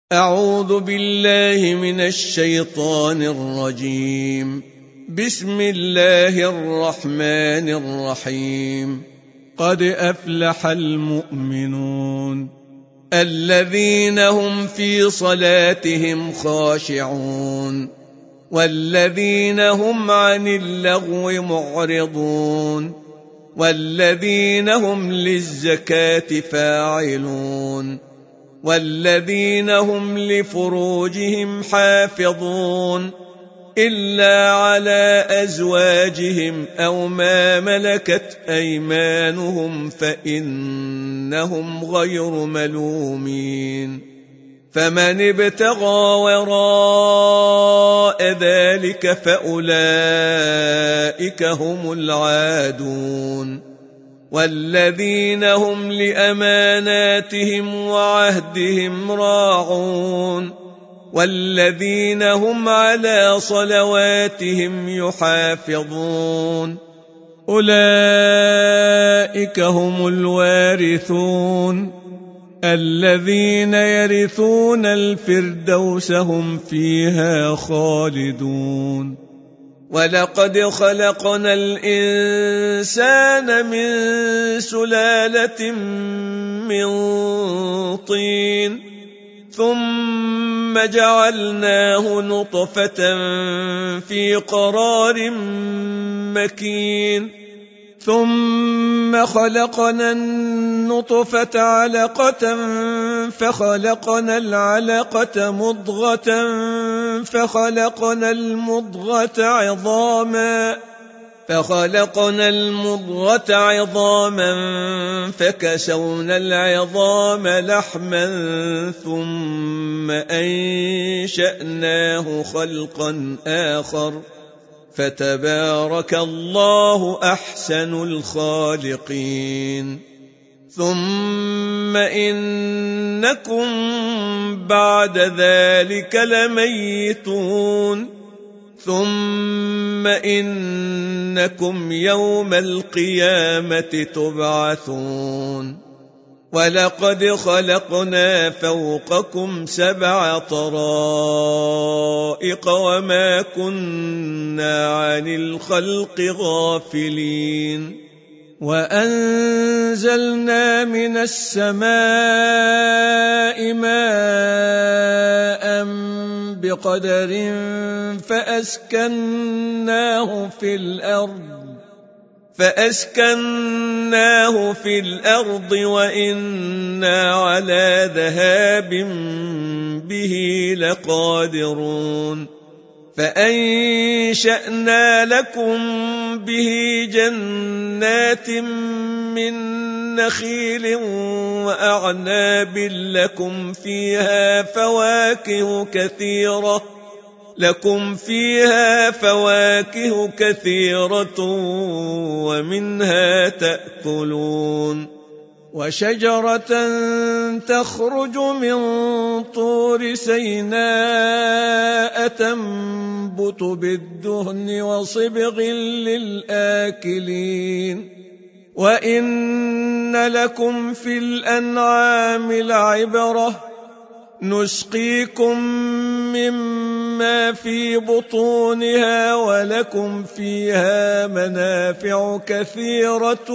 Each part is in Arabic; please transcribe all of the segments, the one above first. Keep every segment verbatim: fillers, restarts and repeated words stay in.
أعوذ بالله من الشيطان الرجيم. بسم الله الرحمن الرحيم. قد أفلح المؤمنون الذين هم في صلاتهم خاشعون والذين هم عن اللغو معرضون والذين هم للزكاة فاعلون والذين هم لفروجهم حافظون إلا على أزواجهم أو ما ملكت أيمانهم فإنهم غير ملومين. فمن ابتغى وراء ذلك فأولئك هم العادون والذين هم لأماناتهم وعهدهم راعون والذين هم على صلواتهم يحافظون أولئك هم الوارثون الذين يرثون الفردوس هم فيها خالدون. ولقد خلقنا الإنسان من سلالة من طين ثم جعلناه نطفة في قرار مكين ثم خلقنا النطفة علقة فخلقنا العلقة مضغة فخلقنا المضغة عظاما فخلقنا المضغة عظاما فكسونا العظام لحما ثم أنشأناه خلقا آخر فتبارك الله أحسن الخالقين. ثم إنكم بعد ذلك لميتون ثم إنكم يوم القيامة تبعثون. ولقد خلقنا فوقكم سبع طرائق وما كنا عن الخلق غافلين. وأنزلنا من السماء ماء بقدر فأسكناه في الأرض فأسكناه في الأرض وإنا على ذهاب به لقادرون. فأنشأنا لكم به جنات من نخيل وأعناب لكم فيها فواكه كثيرة لكم فيها فواكه كثيرة ومنها تأكلون. وشجرة تخرج من طور سيناء تنبت بالدهن وصبغ للآكلين. وإن لكم في الأنعام لعبرة نسقيكم مما في بطونها ولكم فيها منافع كثيرة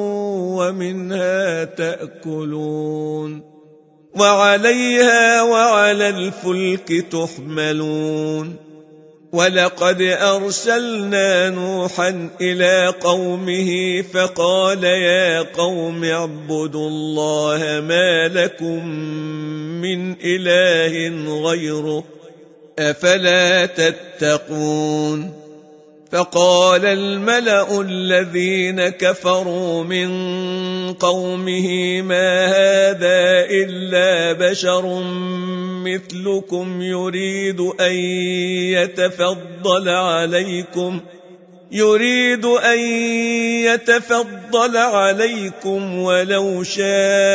ومنها تأكلون وعليها وعلى الفلك تحملون. ولقد أرسلنا نوحا إلى قومه فقال يا قوم اعبدوا الله ما لكم من إله غيره أفلا تتقون. فقال الملأ الذين كفروا من قومه ما هذا إلا بشر مثلكم يريد أن يتفضل عليكم يريد أن يتفضل عليكم ولو شاء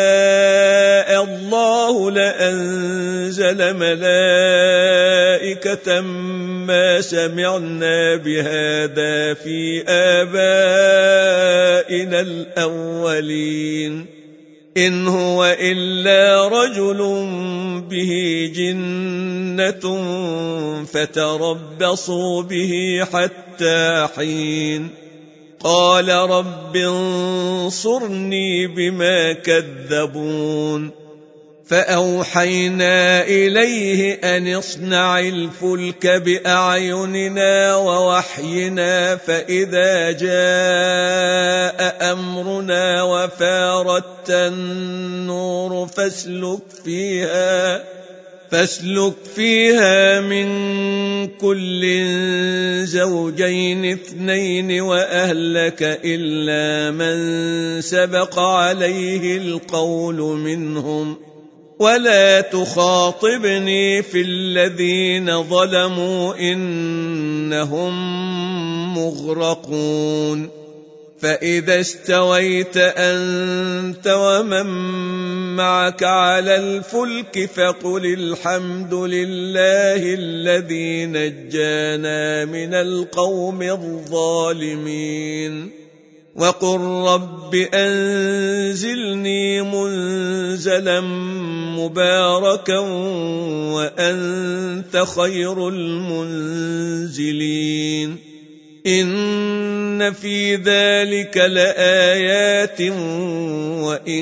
الله لأنزل ملائكة ما سمعنا بهذا في آبائنا الأولين إن هو إلا رجل به جنة فتربصوا به حتى حين قال رب انصرني بما كذبون فأوحينا إليه أن اصنع الفلك بأعيننا ووحينا فإذا جاء أمرنا وفارت النور فاسلك فيها فاسلك فيها من كل زوجين اثنين وأهلك إلا من سبق عليه القول منهم ولا تخاطبني في الذين ظلموا إنهم مغرقون فإذا استويت أنت ومن معك على الفلك فقل الحمد لله الذي نجانا من القوم الظالمين وقل رب أنزلني منزلا مباركا وأنت خير المنزلين إن في ذلك لآيات وإن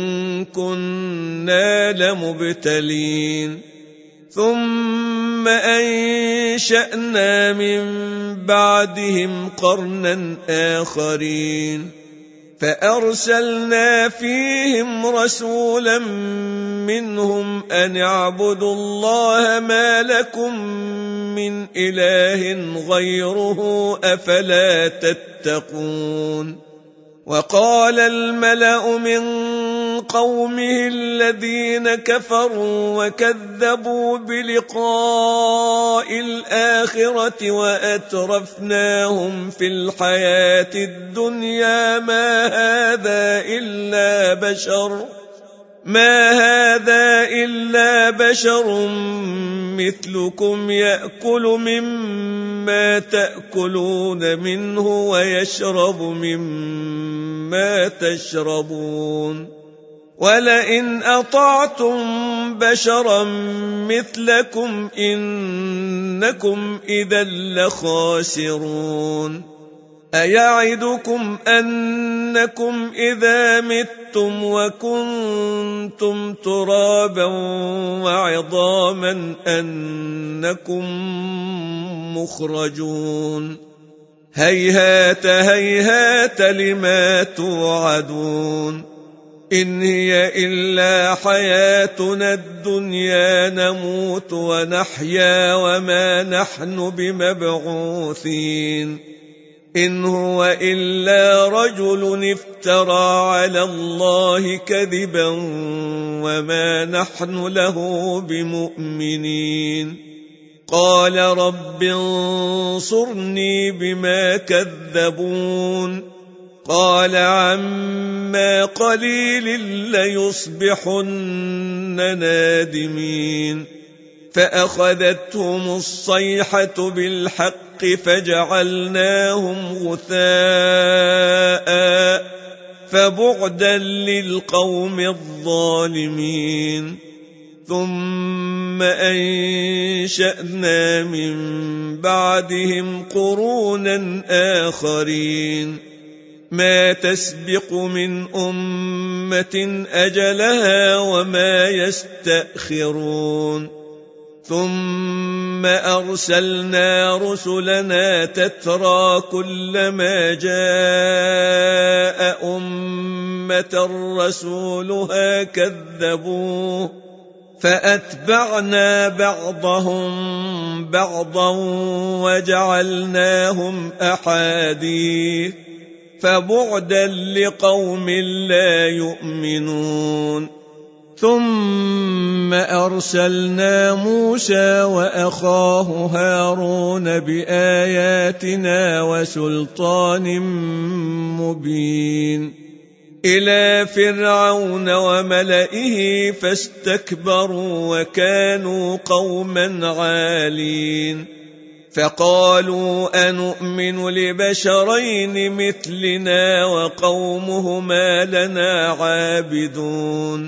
كنا لمبتلين ثم أنشأنا من بعدهم قرنا آخرين فأرسلنا فيهم رسولا منهم أن اعبدوا الله ما لكم من إله غيره أفلا تتقون وقال الملأ من قومه الذين كفروا وكذبوا بلقاء الآخرة وأترفناهم في الحياة الدنيا ما هذا إلا بشر ما هذا إلا بشر مثلكم يأكل مما تأكلون منه ويشرب مما تشربون ولئن أطعتم بشرا مثلكم إنكم إذا لخاسرون أيعدكم أنكم إذا متم وكنتم ترابا وعظاما أنكم مخرجون هيهات هيهات لما توعدون إن هي إلا حياتنا الدنيا نموت ونحيا وما نحن بمبعوثين إن هو إلا رجل افترى على الله كذبا وما نحن له بمؤمنين قال رب انصرني بما كذبون قال عما قليل ليصبحن نادمين فأخذتهم الصيحة بالحق فجعلناهم غثاء فبعدا للقوم الظالمين ثم أنشأنا من بعدهم قرونا آخرين ما تسبق من أمة أجلها وما يستأخرون ثم أرسلنا رسلنا تترى كلما جاء أمة رسولها كذبوه فأتبعنا بعضهم بعضا وجعلناهم أحاديث فبعدا لقوم لا يؤمنون ثم أرسلنا موسى وأخاه هارون بآياتنا وسلطان مبين إلى فرعون وملئه فاستكبروا وكانوا قوما عالين فقالوا أنؤمن لبشرين مثلنا وقومهما لنا عابدون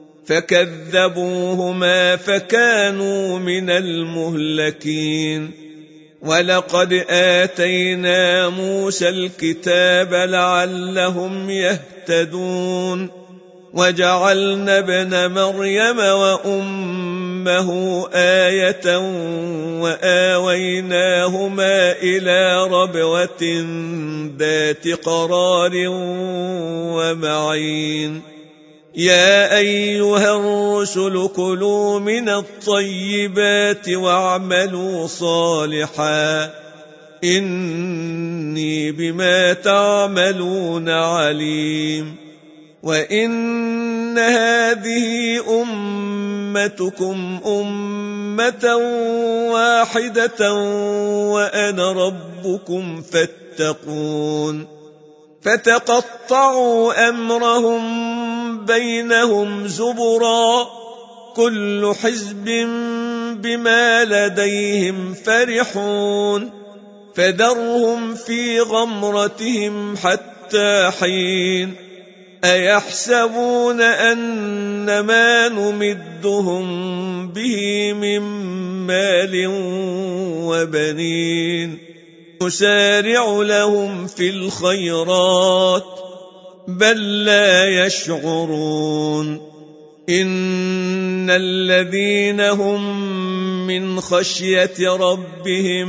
فكذبوهما فكانوا من المهلكين ولقد آتينا موسى الكتاب لعلهم يهتدون وجعلنا ابن مريم وأمه آية وآويناهما إلى ربوة ذات قرار ومعين يا أيها الرسل كلوا من الطيبات واعملوا صالحا إني بما تعملون عليم وإن هذه أمتكم أمة واحدة وأنا ربكم فاتقون فتقطعوا أمرهم بينهم زبرا كل حزب بما لديهم فرحون فذرهم في غمرتهم حتى حين أيحسبون أن ما نمدهم به من مال وبنين نسارع لهم في الخيرات بل لا يشعرون إن الذين هم من خشية ربهم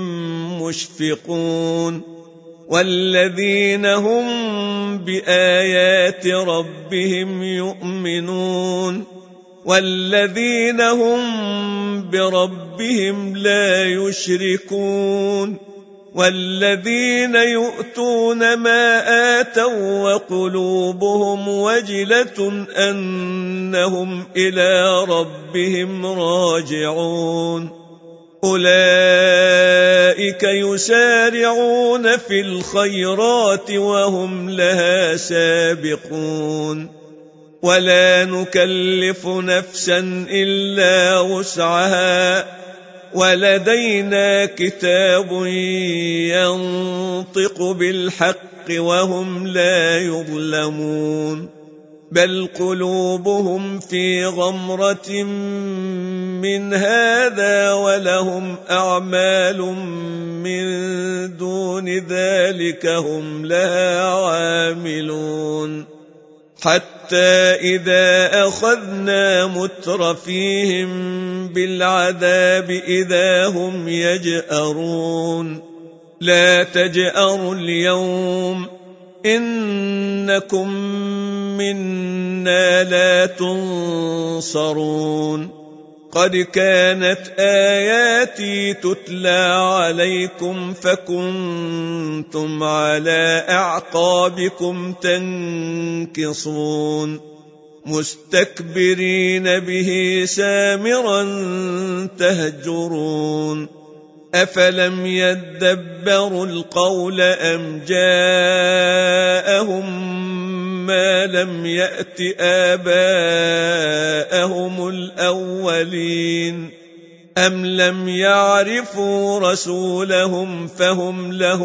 مشفقون والذين هم بآيات ربهم يؤمنون والذين هم بربهم لا يشركون والذين يؤتون ما آتوا وقلوبهم وجلة أنهم إلى ربهم راجعون أولئك يسارعون في الخيرات وهم لها سابقون ولا نكلف نفسا إلا وسعها ولدينا كتاب ينطق بالحق وهم لا يظلمون بل قلوبهم في غمرة من هذا ولهم أعمال من دون ذلك هم لها عاملون حتى إذا أخذنا مترفيهم بالعذاب إذا هم يجأرون لا تجأروا اليوم إنكم منا لا تنصرون قد كانت آياتي تتلى عليكم فكنتم على أعقابكم تنكصون مستكبرين به سامرا تهجرون أفلم يدبروا القول أم جاءهم ما لم يأت آباءهم الأولين أم لم يعرفوا رسولهم فهم له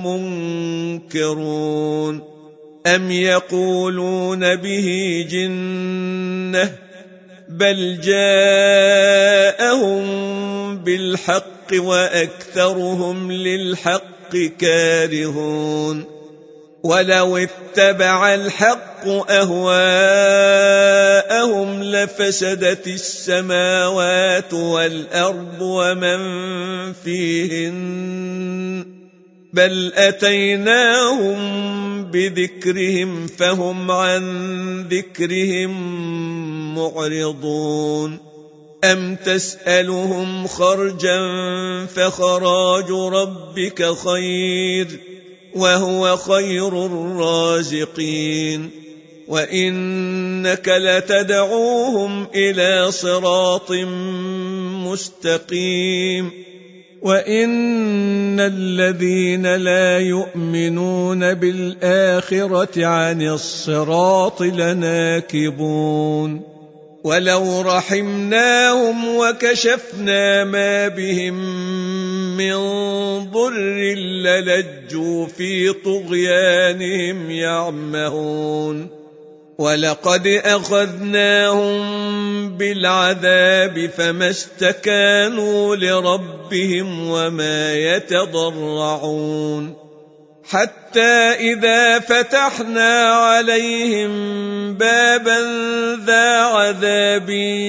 منكرون أم يقولون به جنة بل جاءهم بالحق وأكثرهم للحق كارهون ولو اتبع الحق أهواءهم لفسدت السماوات والأرض ومن فيهن بل أتيناهم بذكرهم فهم عن ذكرهم معرضون أم تسألهم خرجا فخراج ربك خير وهو خير الرازقين وإنك لتدعوهم إلى صراط مستقيم وإن الذين لا يؤمنون بالآخرة عن الصراط لناكبون ولو رحمناهم وكشفنا ما بهم من ضر للجوا في طغيانهم يعمهون ولقد أخذناهم بالعذاب فما استكانوا لربهم وما يتضرعون حتى إذا فتحنا عليهم بابا ذا عذاب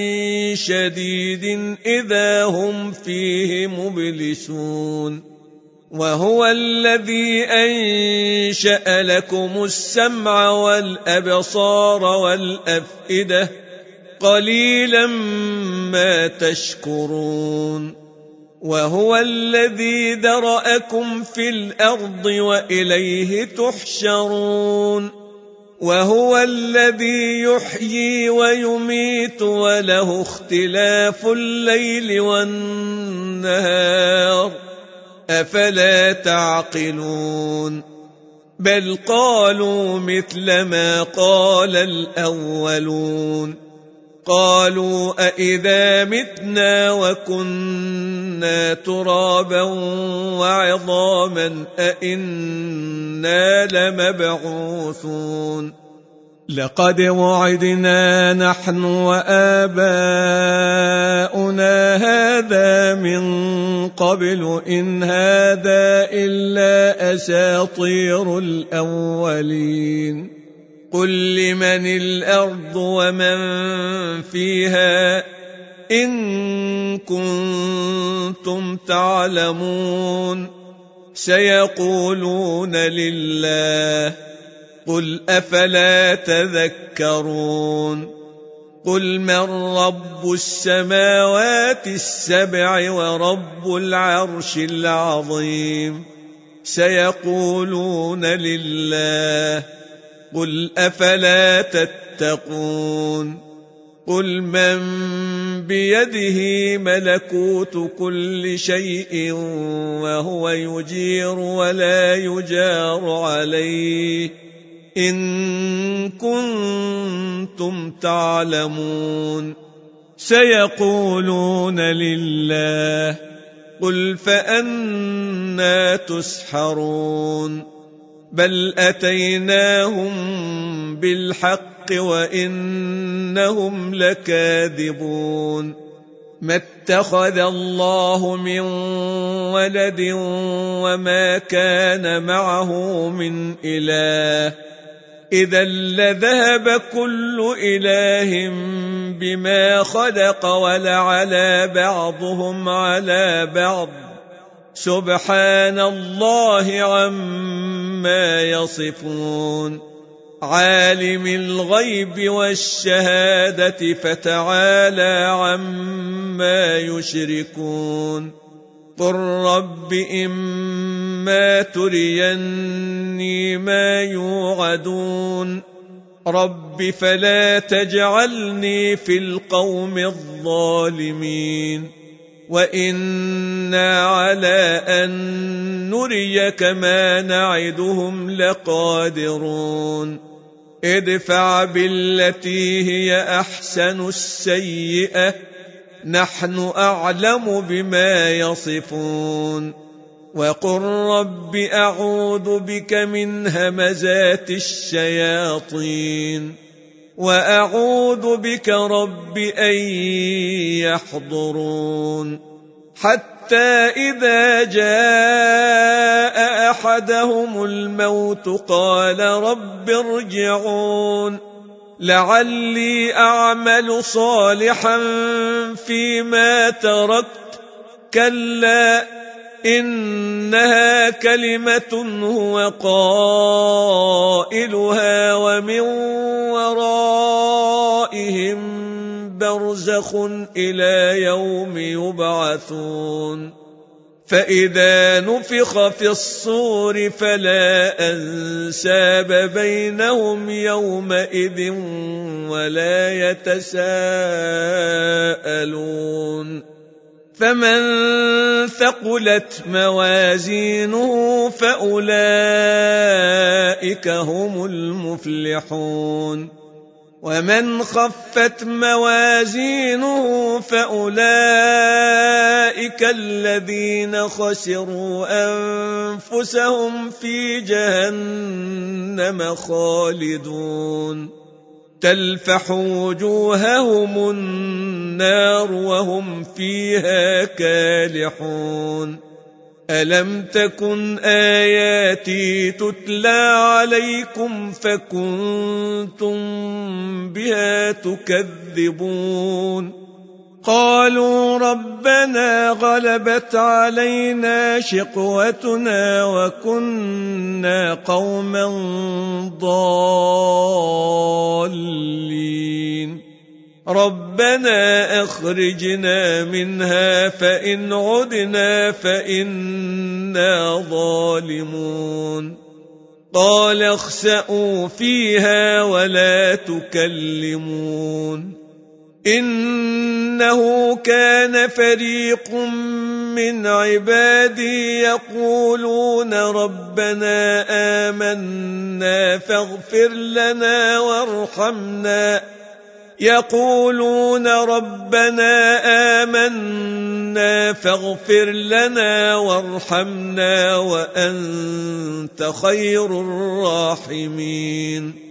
شديد إذا هم فيه مبلسون وهو الذي أنشأ لكم السمع والأبصار والأفئدة قليلا ما تشكرون وهو الذي ذرأكم في الأرض وإليه تحشرون وهو الذي يحيي ويميت وله اختلاف الليل والنهار أفلا تعقلون بل قالوا مثل ما قال الأولون قالوا أإذا متنا وكنا ترابا وعظاما أإنا لمبعوثون لقد وعدنا نحن وآباؤنا هذا من قبل إن هذا إلا أساطير الأولين قل لمن الأرض ومن فيها إن كنتم تعلمون سيقولون لله قل أفلا تذكرون قل من رب السماوات السبع ورب العرش العظيم سيقولون لله قل أفلا تتقون قل من بيده ملكوت كل شيء وهو يجير ولا يجار عليه إن كنتم تعلمون سيقولون لله قل فأنى تسحرون بل أتيناهم بالحق وإنهم لكاذبون ما اتخذ الله من ولد وما كان معه من إله إذا لذهب كل إله بما خلق ولعلى بعضهم على بعض سبحان الله عما يصفون عالم الغيب والشهادة فتعالى عما يشركون قل رب إما تريني ما يوعدون رب فلا تجعلني في القوم الظالمين وإنا على أن نريك ما نعدهم لقادرون ادفع بالتي هي أحسن السيئة نحن أعلم بما يصفون وقل رب أعوذ بك من همزات الشياطين وأعوذ بك رب أن يحضرون حتى إذا جاء أحدهم الموت قال رب ارجعون لعلي أعمل صالحا فيما تركت كلا إنها كلمة هو قائلها ومن ورائهم برزخ إلى يوم يبعثون فإذا نفخ في الصور فلا أنساب بينهم يومئذ ولا يتساءلون فمن ثقلت موازينه فأولئك هم المفلحون ومن خفت موازينه فأولئك الذين خسروا أنفسهم في جهنم خالدون تلفح وجوههم النار وهم فيها كالحون ألم تكن آياتي تتلى عليكم فكنتم بها تكذبون قالوا ربنا غلبت علينا شقوتنا وكنا قوما ضالين ربنا أخرجنا منها فإن عدنا فإنا ظالمون قال اخسئوا فيها ولا تكلمون إنه كان فريق من عبادي يقولون ربنا آمنا فاغفر لنا وارحمنا يقولون ربنا آمنا فاغفر لنا وارحمنا وأنت خير الراحمين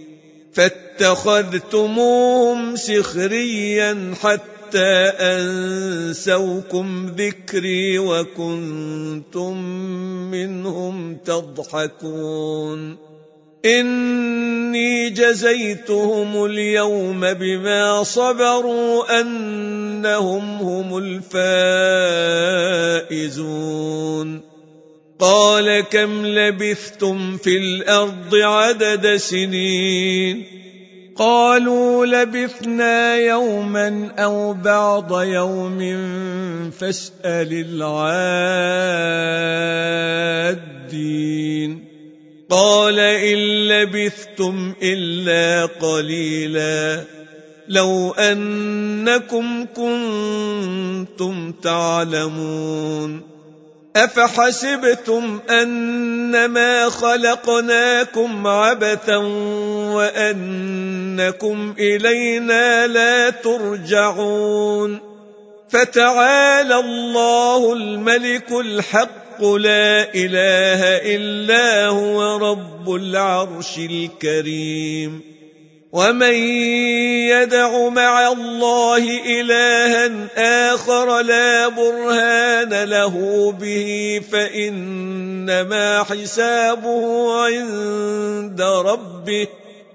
فاتخذتموهم سخريا حتى أنسوكم ذكري وكنتم منهم تضحكون إني جزيتهم اليوم بما صبروا أنهم هم الفائزون قال كم لبثتم في الأرض عدد سنين قالوا لبثنا يوما أو بعض يوم فاسأل العادين قال إن لبثتم إلا قليلا لو أنكم كنتم تعلمون أفحسبتم أنما خلقناكم عبثا وأنكم إلينا لا ترجعون فتعالى الله الملك الحق لا إله إلا هو رب العرش الكريم ومن يدع مع الله إلها آخر لا برهان له به فإنما حسابه عند ربه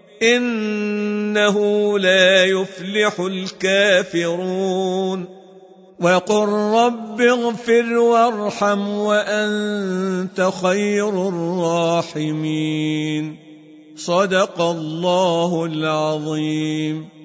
إنه لا يفلح الكافرون وقل رب اغفر وارحم وأنت خير الراحمين صدق الله العظيم.